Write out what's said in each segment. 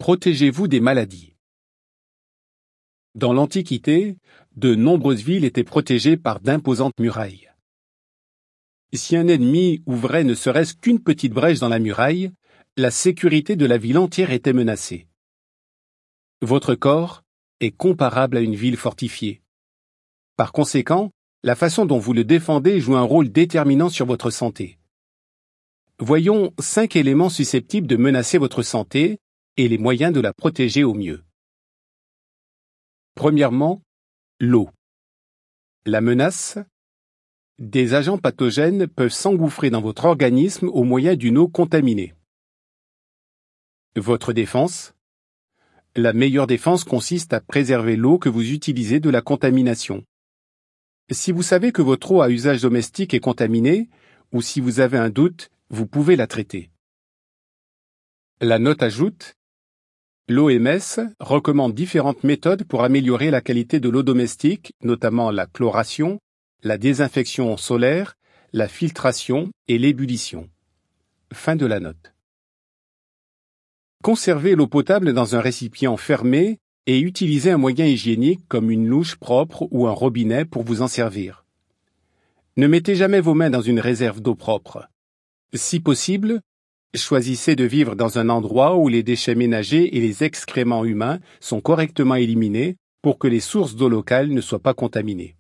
Protégez-vous des maladies. Dans l'Antiquité, de nombreuses villes étaient protégées par d'imposantes murailles. Si un ennemi ouvrait ne serait-ce qu'une petite brèche dans la muraille, la sécurité de la ville entière était menacée. Votre corps est comparable à une ville fortifiée. Par conséquent, la façon dont vous le défendez joue un rôle déterminant sur votre santé. Voyons 5 éléments susceptibles de menacer votre santé et les moyens de la protéger au mieux. Premièrement, l'eau. La menace. Des agents pathogènes peuvent s'engouffrer dans votre organisme au moyen d'une eau contaminée. Votre défense. La meilleure défense consiste à préserver l'eau que vous utilisez de la contamination. Si vous savez que votre eau à usage domestique est contaminée, ou si vous avez un doute, vous pouvez la traiter. La note ajoute: l'OMS recommande différentes méthodes pour améliorer la qualité de l'eau domestique, notamment la chloration, la désinfection solaire, la filtration et l'ébullition. Fin de la note. Conservez l'eau potable dans un récipient fermé et utilisez un moyen hygiénique comme une louche propre ou un robinet pour vous en servir. Ne mettez jamais vos mains dans une réserve d'eau propre. Si possible, choisissez de vivre dans un endroit où les déchets ménagers et les excréments humains sont correctement éliminés pour que les sources d'eau locales ne soient pas contaminées.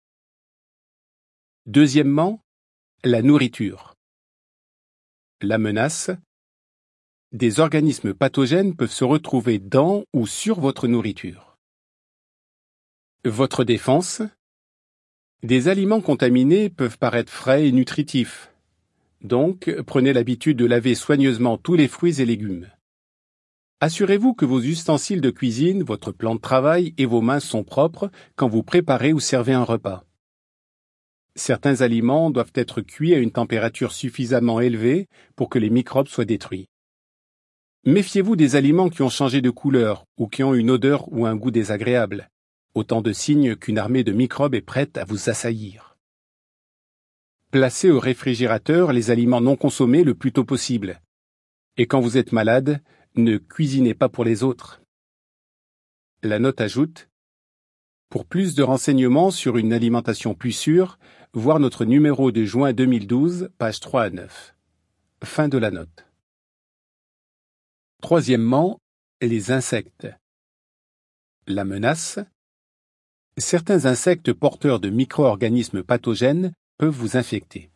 Deuxièmement, la nourriture. La menace. Des organismes pathogènes peuvent se retrouver dans ou sur votre nourriture. Votre défense. Des aliments contaminés peuvent paraître frais et nutritifs. Donc, prenez l'habitude de laver soigneusement tous les fruits et légumes. Assurez-vous que vos ustensiles de cuisine, votre plan de travail et vos mains sont propres quand vous préparez ou servez un repas. Certains aliments doivent être cuits à une température suffisamment élevée pour que les microbes soient détruits. Méfiez-vous des aliments qui ont changé de couleur ou qui ont une odeur ou un goût désagréable. Autant de signes qu'une armée de microbes est prête à vous assaillir. Placez au réfrigérateur les aliments non consommés le plus tôt possible. Et quand vous êtes malade, ne cuisinez pas pour les autres. La note ajoute: pour plus de renseignements sur une alimentation plus sûre, voir notre numéro de juin 2012, pages 3 à 9. Fin de la note. Troisièmement, les insectes. La menace. Certains insectes porteurs de micro-organismes pathogènes peuvent vous infecter.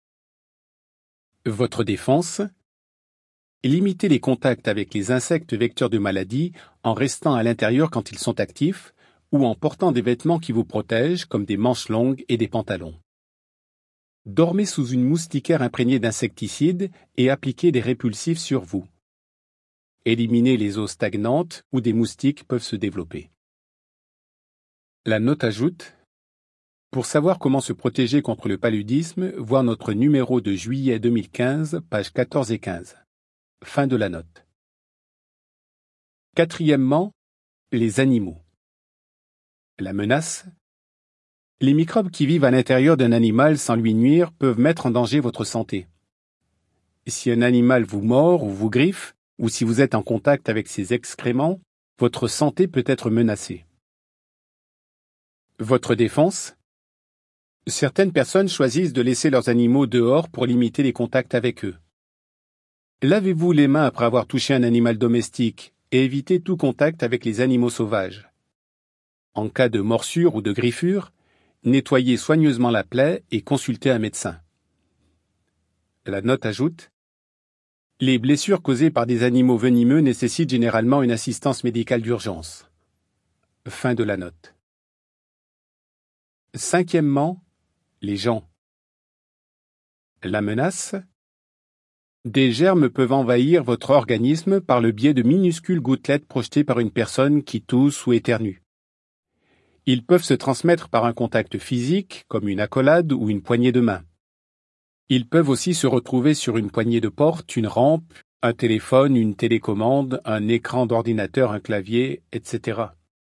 Votre défense. Limitez les contacts avec les insectes vecteurs de maladies en restant à l'intérieur quand ils sont actifs ou en portant des vêtements qui vous protègent comme des manches longues et des pantalons. Dormez sous une moustiquaire imprégnée d'insecticides et appliquez des répulsifs sur vous. Éliminez les eaux stagnantes où des moustiques peuvent se développer. La note ajoute: pour savoir comment se protéger contre le paludisme, voir notre numéro de juillet 2015, pages 14 et 15. Fin de la note. Quatrièmement, les animaux. La menace. Les microbes qui vivent à l'intérieur d'un animal sans lui nuire peuvent mettre en danger votre santé. Si un animal vous mord ou vous griffe, ou si vous êtes en contact avec ses excréments, votre santé peut être menacée. Votre défense. Certaines personnes choisissent de laisser leurs animaux dehors pour limiter les contacts avec eux. Lavez-vous les mains après avoir touché un animal domestique et évitez tout contact avec les animaux sauvages. En cas de morsure ou de griffure, nettoyez soigneusement la plaie et consultez un médecin. La note ajoute: les blessures causées par des animaux venimeux nécessitent généralement une assistance médicale d'urgence. Fin de la note. Cinquièmement, les gens. La menace. Des germes peuvent envahir votre organisme par le biais de minuscules gouttelettes projetées par une personne qui tousse ou éternue. Ils peuvent se transmettre par un contact physique, comme une accolade ou une poignée de main. Ils peuvent aussi se retrouver sur une poignée de porte, une rampe, un téléphone, une télécommande, un écran d'ordinateur, un clavier, etc.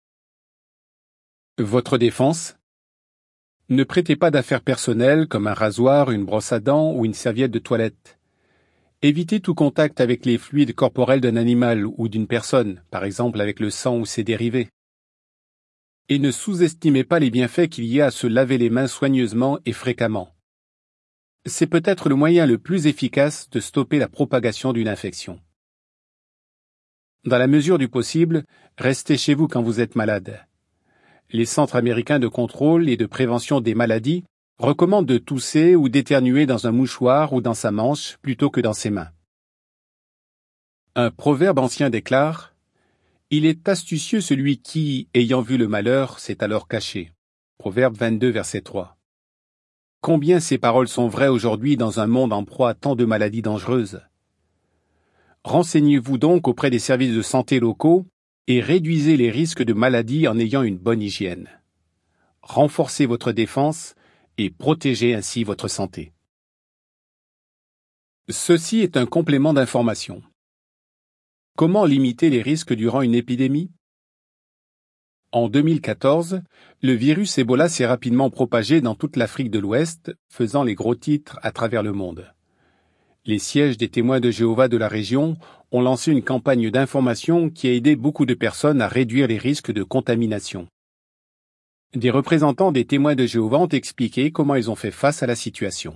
Votre défense. Ne prêtez pas d'affaires personnelles comme un rasoir, une brosse à dents ou une serviette de toilette. Évitez tout contact avec les fluides corporels d'un animal ou d'une personne, par exemple avec le sang ou ses dérivés. Et ne sous-estimez pas les bienfaits qu'il y a à se laver les mains soigneusement et fréquemment. C'est peut-être le moyen le plus efficace de stopper la propagation d'une infection. Dans la mesure du possible, restez chez vous quand vous êtes malade. Les centres américains de contrôle et de prévention des maladies recommandent de tousser ou d'éternuer dans un mouchoir ou dans sa manche plutôt que dans ses mains. Un proverbe ancien déclare « Il est astucieux celui qui, ayant vu le malheur, s'est alors caché ». Proverbe 22, verset 3. Combien ces paroles sont vraies aujourd'hui dans un monde en proie à tant de maladies dangereuses. Renseignez-vous donc auprès des services de santé locaux et réduisez les risques de maladies en ayant une bonne hygiène. Renforcez votre défense et protégez ainsi votre santé. Ceci est un complément d'information. Comment limiter les risques durant une épidémie? En 2014, le virus Ebola s'est rapidement propagé dans toute l'Afrique de l'Ouest, faisant les gros titres à travers le monde. Les sièges des témoins de Jéhovah de la région ont lancé une campagne d'information qui a aidé beaucoup de personnes à réduire les risques de contamination. Des représentants des témoins de Jéhovah ont expliqué comment ils ont fait face à la situation.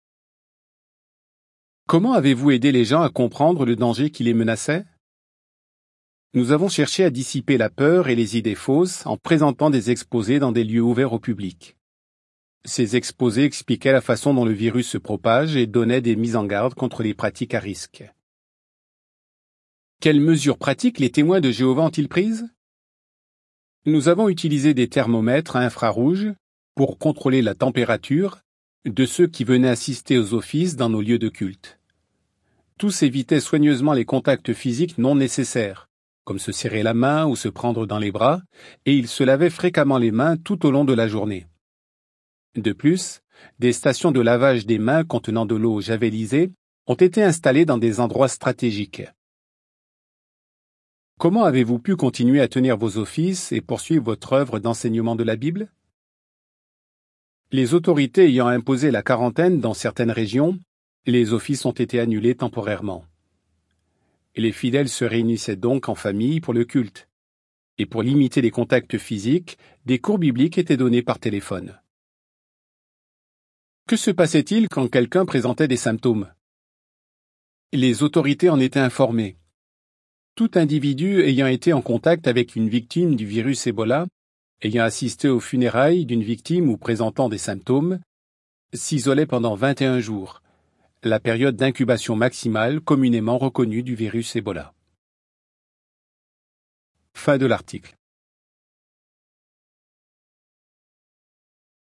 Comment avez-vous aidé les gens à comprendre le danger qui les menaçait? Nous avons cherché à dissiper la peur et les idées fausses en présentant des exposés dans des lieux ouverts au public. Ces exposés expliquaient la façon dont le virus se propage et donnaient des mises en garde contre les pratiques à risque. Quelles mesures pratiques les témoins de Jéhovah ont-ils prises? Nous avons utilisé des thermomètres à infrarouge pour contrôler la température de ceux qui venaient assister aux offices dans nos lieux de culte. Tous évitaient soigneusement les contacts physiques non nécessaires, comme se serrer la main ou se prendre dans les bras, et ils se lavaient fréquemment les mains tout au long de la journée. De plus, des stations de lavage des mains contenant de l'eau javelisée ont été installées dans des endroits stratégiques. Comment avez-vous pu continuer à tenir vos offices et poursuivre votre œuvre d'enseignement de la Bible? Les autorités ayant imposé la quarantaine dans certaines régions, les offices ont été annulés temporairement. Les fidèles se réunissaient donc en famille pour le culte. Et pour limiter les contacts physiques, des cours bibliques étaient donnés par téléphone. Que se passait-il quand quelqu'un présentait des symptômes? Les autorités en étaient informées. Tout individu ayant été en contact avec une victime du virus Ebola, ayant assisté aux funérailles d'une victime ou présentant des symptômes, s'isolait pendant 21 jours, la période d'incubation maximale communément reconnue du virus Ebola. Fin de l'article.